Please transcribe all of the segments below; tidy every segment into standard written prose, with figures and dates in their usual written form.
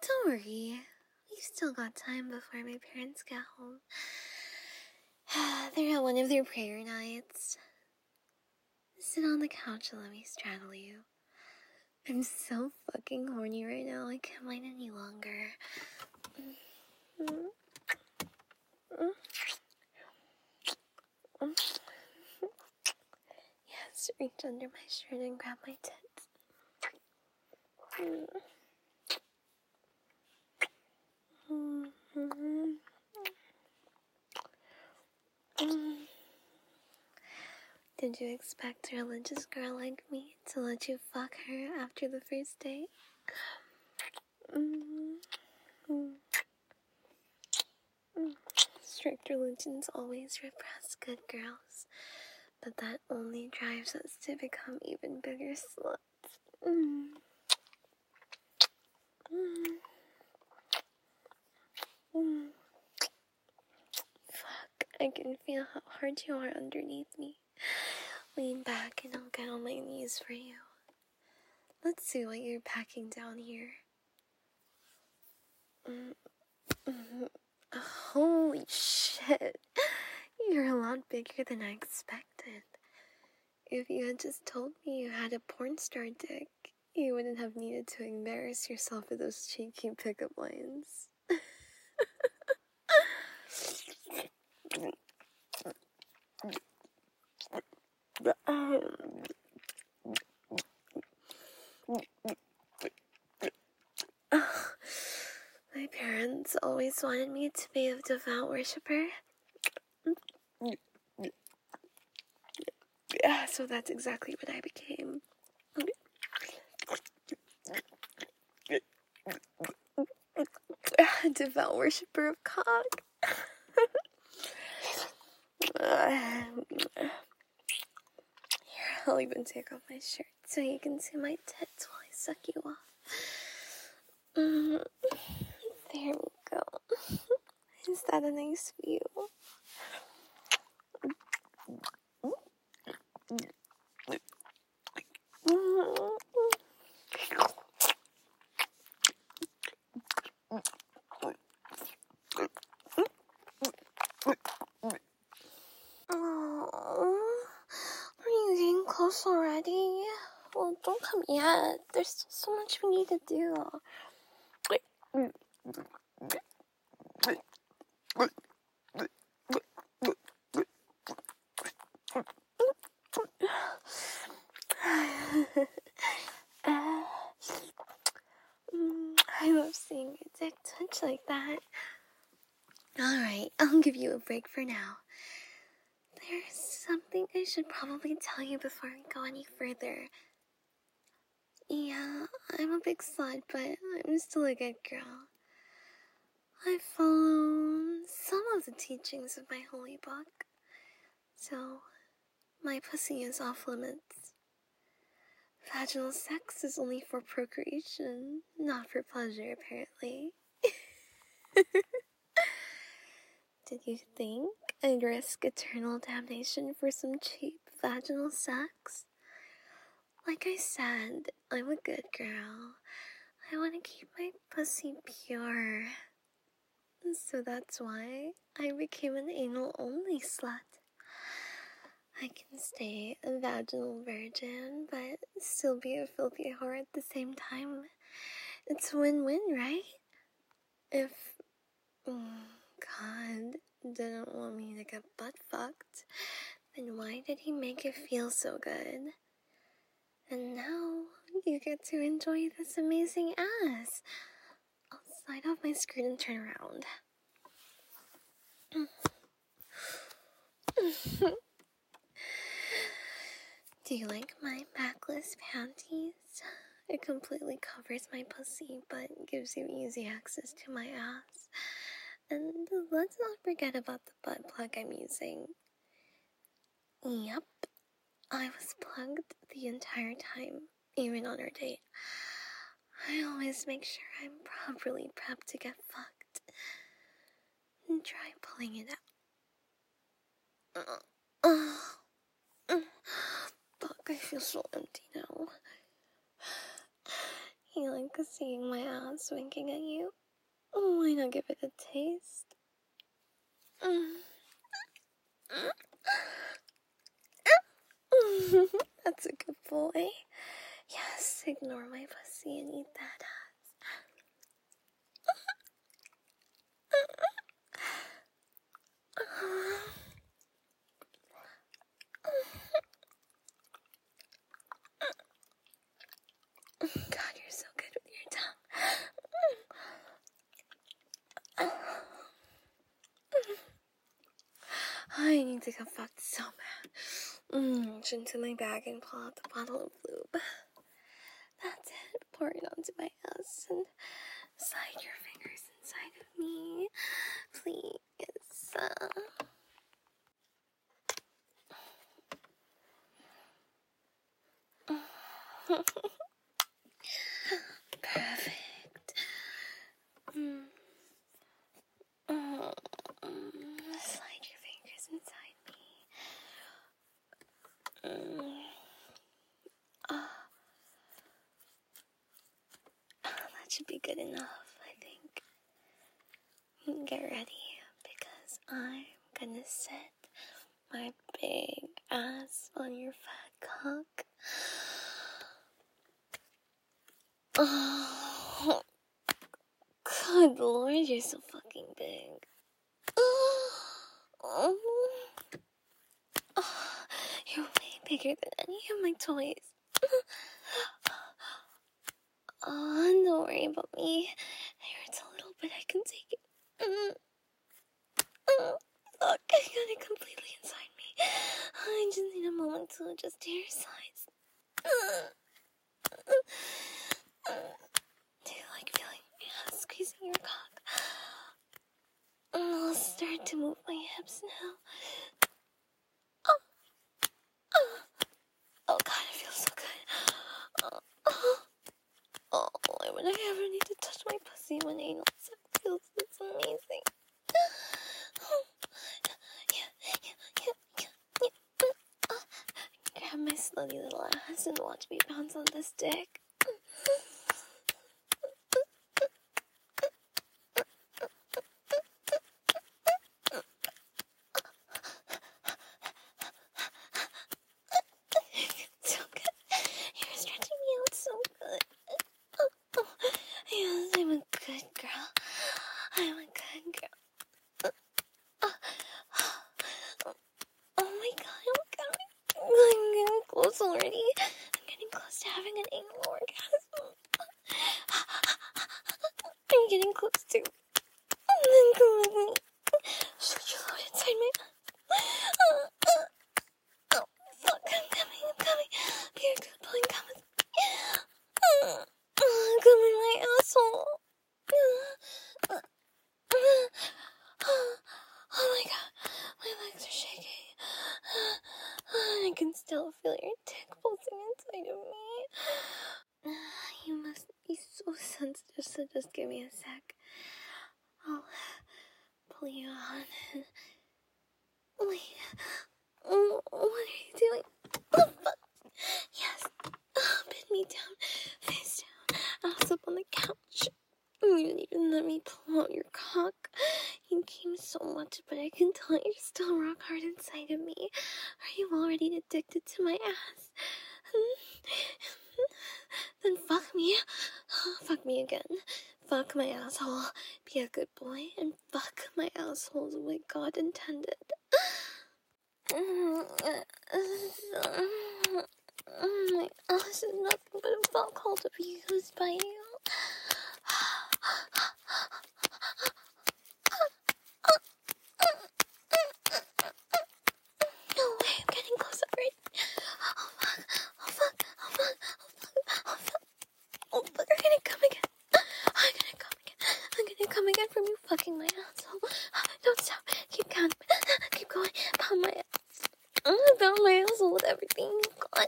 Don't worry. We've still got time before my parents get home. They're at one of their prayer nights. Sit on the couch and let me straddle you. I'm so fucking horny right now, I can't wait any longer. Yes, reach under my shirt and grab my tits. Did you expect a religious girl like me to let you fuck her after the first date? Strict religions always repress good girls, but that only drives us to become even bigger sluts. Fuck, I can feel how hard you are underneath me. Lean back and I'll get on my knees for you. Let's see what you're packing down here. Holy shit. You're a lot bigger than I expected. If you had just told me you had a porn star dick, you wouldn't have needed to embarrass yourself with those cheeky pickup lines. My parents always wanted me to be a devout worshiper. Yeah, so that's exactly what I became. A devout worshiper of cock. Here, I'll even take off my shirt so you can see my tits while I suck you off. There we go. Is that a nice view? Oh, are you getting close already? Well, don't come yet. There's still so much we need to do. I love seeing your dick touch like that. Alright, I'll give you a break for now. There's something I should probably tell you before we go any further. Yeah, I'm a big slut, but I'm still a good girl. I follow some of the teachings of my holy book, so my pussy is off limits. Vaginal sex is only for procreation, not for pleasure, apparently. Did you think I'd risk eternal damnation for some cheap vaginal sex? Like I said, I'm a good girl. I want to keep my pussy pure. So that's why I became an anal-only slut. I can stay a vaginal virgin, but still be a filthy whore at the same time. It's win-win, right? If God didn't want me to get butt-fucked, then why did he make it feel so good? And now you get to enjoy this amazing ass. I'll slide off my skirt and turn around. Do you like my backless panties? It completely covers my pussy, but gives you easy access to my ass. And let's not forget about the butt plug I'm using. Yep, I was plugged the entire time, even on our date. I always make sure I'm properly prepped to get fucked. And try pulling it out. Fuck, I feel so empty now. You like seeing my ass winking at you? Why not give it a taste? That's a good boy. Yes, ignore my pussy and eat that ass. God, you're so good with your tongue. I need to get fucked so bad. Reach into my bag and pull out the bottle of lube. That's it. Pour it onto my ass and slide your fingers inside of me. Please. Perfect. Slide your fingers inside me. That should be good enough, I think. Get ready, because I'm gonna set my big ass on your fat cock. Oh, good lord, you're so fucking big. You're way bigger than any of my toys. Don't worry about me. It hurts a little, but I can take it. Fuck, I got it completely inside me. I just need a moment to adjust to your size. Do you like feeling my ass squeezing your cock? I'll start to move my hips now. Oh god, it feels so good. Why would I ever need to touch my pussy when anal sex feels? It's amazing. Grab my slutty little ass and watch me bounce on this dick. So good. You're stretching me out so good. Yes, I'm a good girl. I'm a good girl. Oh my god, I'm getting close already. I'm getting close to having an anal orgasm. I'm getting close to. Should you load inside my. Oh, fuck, I'm coming. Be a good boy, come with me. Come in my asshole. Oh my god, my legs are shaking. I can still feel your dick pulsing inside of me. You must be so sensitive, so just give me a sec. I'll pull you on. Wait. What are you doing? Oh, fuck. Yes. Pin me down, face down, ass up on the couch. You didn't even let me pull out your cock. You came so much, but I can tell you're still rock hard inside of me. Are you already addicted to my ass? Then fuck me. Fuck me again. Fuck my asshole. Be a good boy and fuck my asshole the way God intended. My ass is nothing but a butthole to be used by you. No way, I'm getting close already. Oh fuck, I'm gonna come again. I'm gonna come again from you fucking my asshole. Don't stop, keep counting, keep going, pound my ass. Pound my asshole with everything you've got.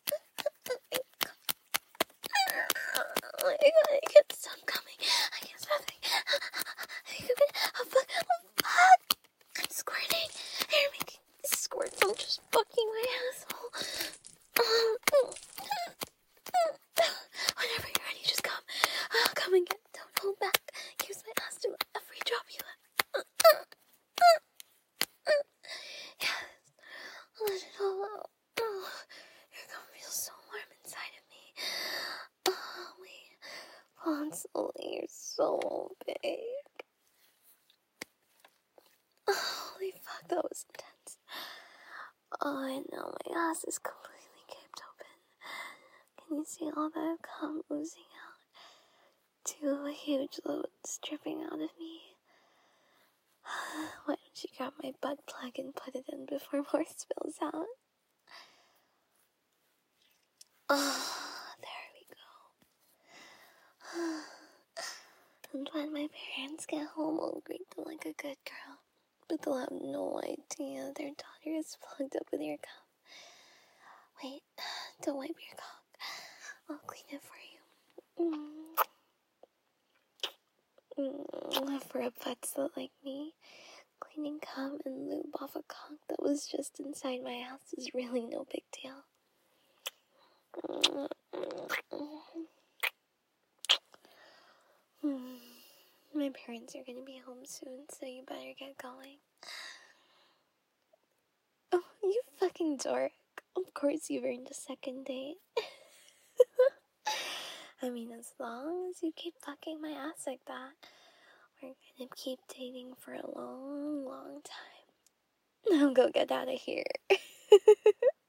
Oh my god, I can't stop coming. I can't stop thinking. Oh fuck. I'm squirting. You're making me squirt from just fucking my asshole. Whenever you're ready, just come. You're so big. Holy fuck, that was intense. Oh, I know, my ass is completely gaped open. Can you see all that cum oozing out? 2 huge loads dripping out of me. Why don't you grab my butt plug and put it in before more spills out? Oh, there we go. And when my parents get home, I'll greet them like a good girl. But they'll have no idea their daughter is plugged up with your cum. Wait, don't wipe your cock. I'll clean it for you. For a putz like me, cleaning cum and lube off a cock that was just inside my house is really no big deal. My parents are gonna be home soon, so you better get going. Oh, you fucking dork. Of course you've earned a second date. I mean, as long as you keep fucking my ass like that, we're gonna keep dating for a long, long time. Now go get out of here.